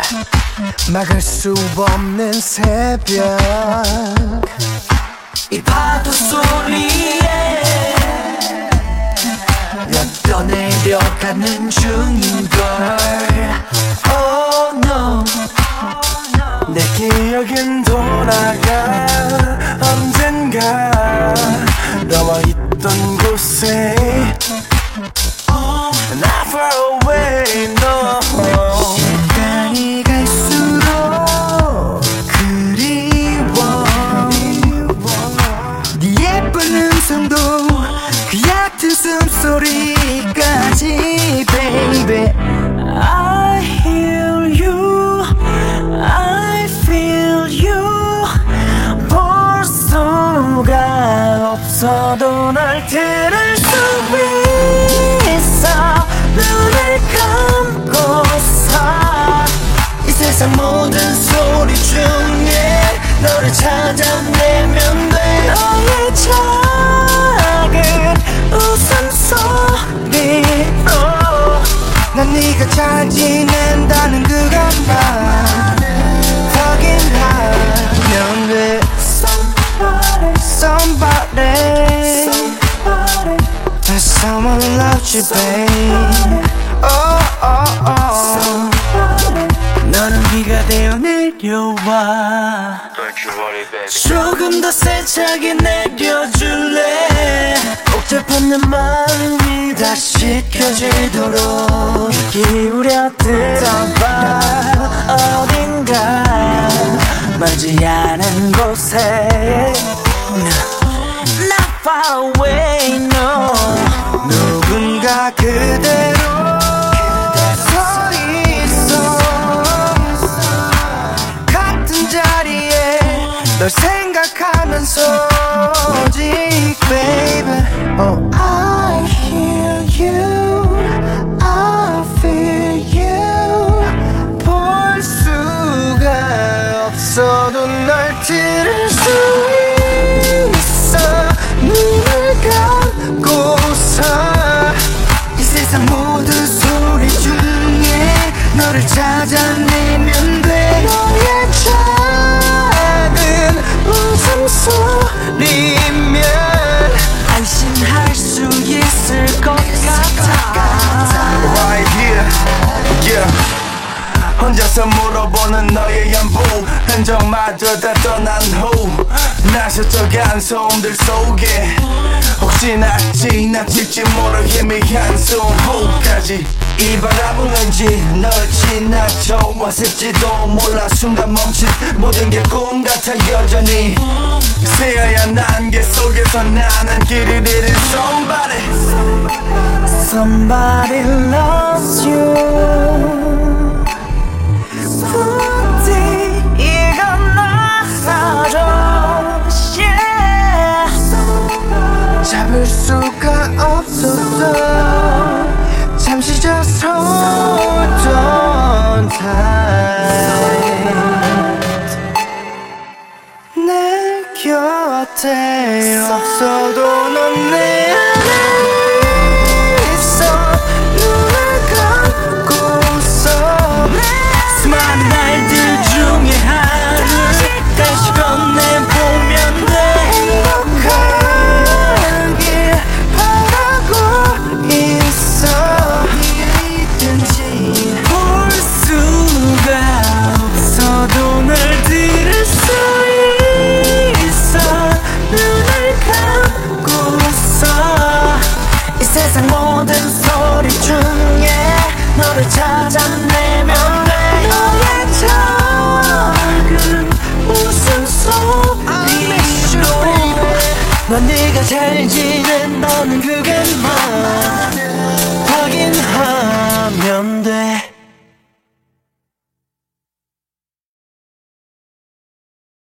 막을 수 없는 새벽 이 파도 소리에 난 떠내려가는 중인걸. Oh no, 내 기억은 돌아가 언젠가 너와 있던 곳에 Not far away, no. 시간이 갈수록 그리워 네 예쁜 음성도 그 얕은 숨소리까지 baby. I hear you, I feel you. 볼 수가 없어도 널 들을 수 있어. 눈을 감고서 이 세상 모든 소리 중에 너를 찾아내면 돼. 너의 작은 웃음소리로 난 네가 잘 지낸다는 그것만 확인하면 돼. Somebody, someone loves you, babe. Oh, oh, oh. 너는 비가 되어 내려와. 조금 더 세차게 내려줄래. 복잡한 내 마음이 다시 켜지도록 기울여 들어봐. 어딘가 멀지 않은 곳에 Not far away, no. 누군가 그대로 서 있어. 같은 자리에 널 생각하면서 오직 baby. Oh, I hear you, I feel you. 볼 수가 없어도 널 들을 수 있어. 눈을 감고서 이 세상 모든 소리 중에 너를 찾아내면 돼. 너의 작은 웃음소리면 안심할 수 있을 것 같아. Right here, yeah. 혼자서 물어보는 너의 연보 흔적마저 다 떠난 후 나셨져간 소음들 속에 혹시나 지나칠지 모를 희미한 숨호까지 이 바람은 왠지 널 지나쳐 왔을지도 몰라. 순간 멈춘 모든 게 꿈 같아 여전히 새하얀 안개 속에서 나는 길을 잃은 somebody. Somebody loves you. 부디 이건 나사줘. Yeah. 잡을 수가 없었어. 잠시 just hold on tight. 내 곁에 없어도 넌 내 안에 있어. 눈을 감고서 수많은 날들 중에 하루 다시 건네보면 돼. 행복하길 바라고 있어. 어디든지 볼 수가 없어도 널 들을 수 있어. 눈을 감고서 이 세상 모든 소리 중에 너를 찾아내면 돼. 너의 작은 웃음소리로 넌 네가 잘 지낸다는 그것만 확인하면 돼.